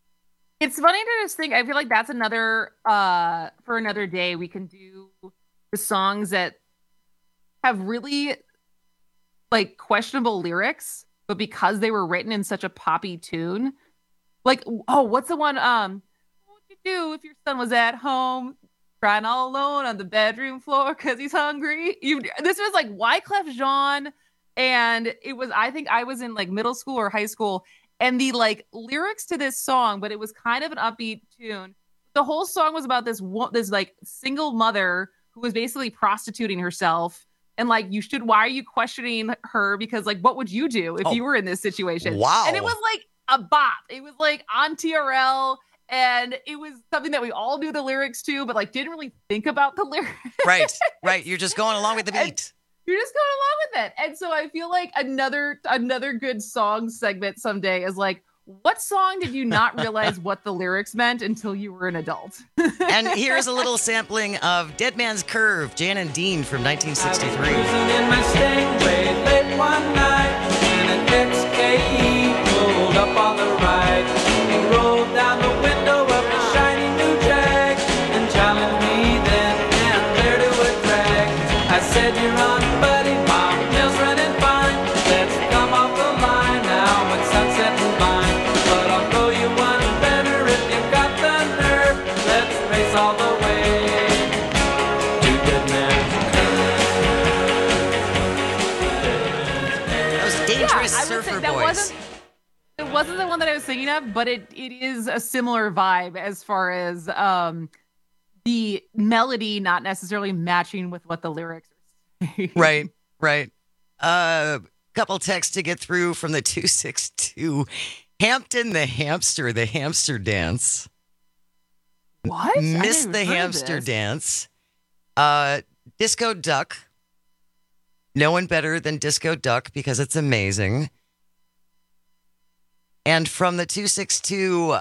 Speaker 16: It's funny to just think, I feel like that's another, for another day, we can do the songs that have really like questionable lyrics, but because they were written in such a poppy tune, like, oh, what's the one, what would you do if your son was at home crying all alone on the bedroom floor because he's hungry? This was like Wyclef Jean, and it was, I think I was in like middle school or high school, and the like lyrics to this song, but it was kind of an upbeat tune. The whole song was about this like single mother who was basically prostituting herself. And like, why are you questioning her? Because like, what would you do if you were in this situation?
Speaker 17: Wow.
Speaker 16: And it was like a bop. It was like on TRL. And it was something that we all knew the lyrics to, but like didn't really think about the lyrics.
Speaker 17: Right. You're just going along with the beat.
Speaker 16: You're just going along with it. And so I feel like another good song segment someday is like, what song did you not realize what the lyrics meant until you were an adult?
Speaker 17: And here's a little sampling of Dead Man's Curve, Jan and Dean from 1963.
Speaker 19: I was cruising in my Stingray late one night, and an XKE pulled up on the right. He rolled down the window of a shiny new Jag and challenged me then and there to a drag. I said, "You're on, buddy, my mill's running fine. Let's come off the line now when sunset will blind. But I'll throw you one better if you've got the nerve. Let's race all the way to Dead Man's
Speaker 17: Curve." Those dangerous surfer boys.
Speaker 16: It wasn't the one that I was thinking of, but it is a similar vibe as far as the melody not necessarily matching with what the lyrics are saying.
Speaker 17: Right. Couple texts to get through from the 262. Hampton the hamster dance.
Speaker 16: What?
Speaker 17: Missed the hamster dance. Disco Duck. No one better than Disco Duck because it's amazing. And from the 262,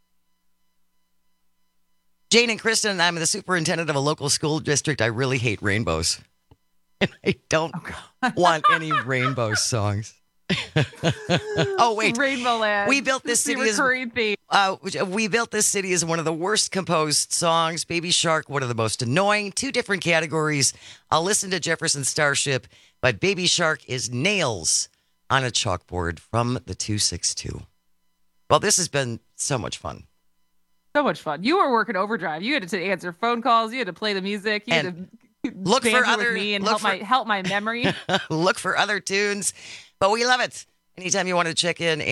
Speaker 17: Jane and Kristen, I'm the superintendent of a local school district. I really hate rainbows. And I don't want any rainbow songs. Oh, wait.
Speaker 16: Rainbow Land.
Speaker 17: We built this city we built this city as one of the worst composed songs. Baby Shark, one of the most annoying. Two different categories. I'll listen to Jefferson Starship, but Baby Shark is nails on a chalkboard from the 262. Well, this has been so much fun.
Speaker 16: So much fun. You were working overdrive. You had to answer phone calls. You had to play the music. You had to
Speaker 17: look for other
Speaker 16: with me and help my memory.
Speaker 17: Look for other tunes, but we love it. Anytime you want to check in,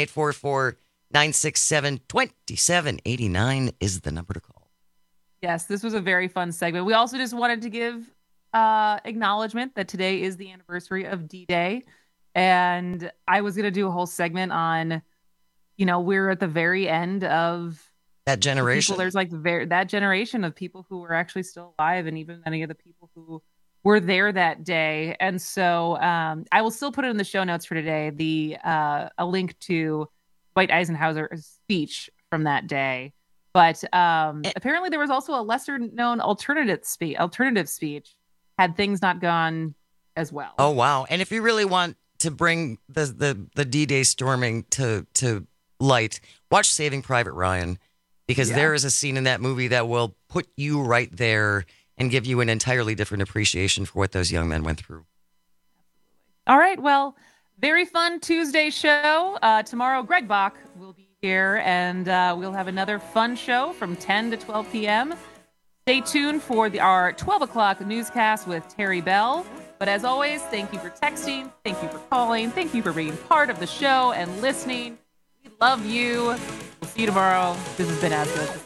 Speaker 17: 844-967-2789 is the number to call.
Speaker 16: Yes, this was a very fun segment. We also just wanted to give acknowledgement that today is the anniversary of D-Day, and I was going to do a whole segment on, we're at the very end of
Speaker 17: that generation.
Speaker 16: There's like that generation of people who were actually still alive, and even many of the people who were there that day. And so I will still put it in the show notes for today, a link to Dwight Eisenhower's speech from that day. But apparently there was also a lesser known alternative speech had things not gone as well.
Speaker 17: Oh, wow. And if you really want to bring the D-Day storming to light, watch Saving Private Ryan, because there is a scene in that movie that will put you right there and give you an entirely different appreciation for what those young men went through.
Speaker 16: All right. Well, very fun Tuesday show. Tomorrow, Greg Bach will be here, and we'll have another fun show from 10 to 12 p.m. Stay tuned for our 12 o'clock newscast with Terry Bell. But as always, thank you for texting. Thank you for calling. Thank you for being part of the show and listening. We love you. We'll see you tomorrow. This has been As Good as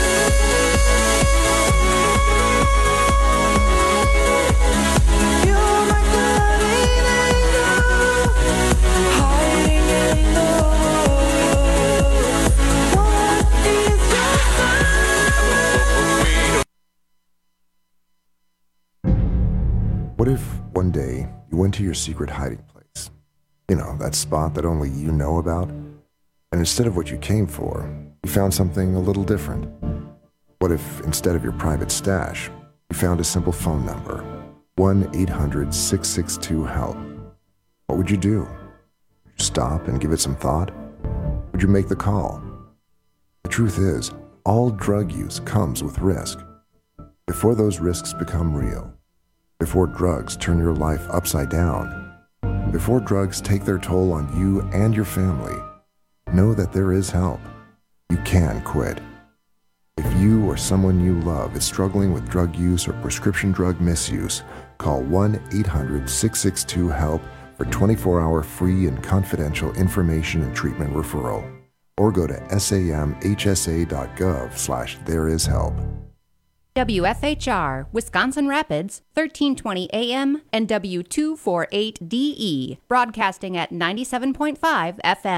Speaker 1: What if one day you went to your secret hiding place? That spot that only you know about? And instead of what you came for, you found something a little different. What if instead of your private stash, you found a simple phone number, 1-800-662-HELP? What would you do? Would you stop and give it some thought? Would you make the call? The truth is, all drug use comes with risk. Before those risks become real, before drugs turn your life upside down, before drugs take their toll on you and your family, know that there is help. You can quit. If you or someone you love is struggling with drug use or prescription drug misuse, call 1-800-662-HELP for 24-hour free and confidential information and treatment referral, or go to samhsa.gov/thereishelp.
Speaker 5: WFHR, Wisconsin Rapids, 1320 AM and W248DE, broadcasting at 97.5 FM.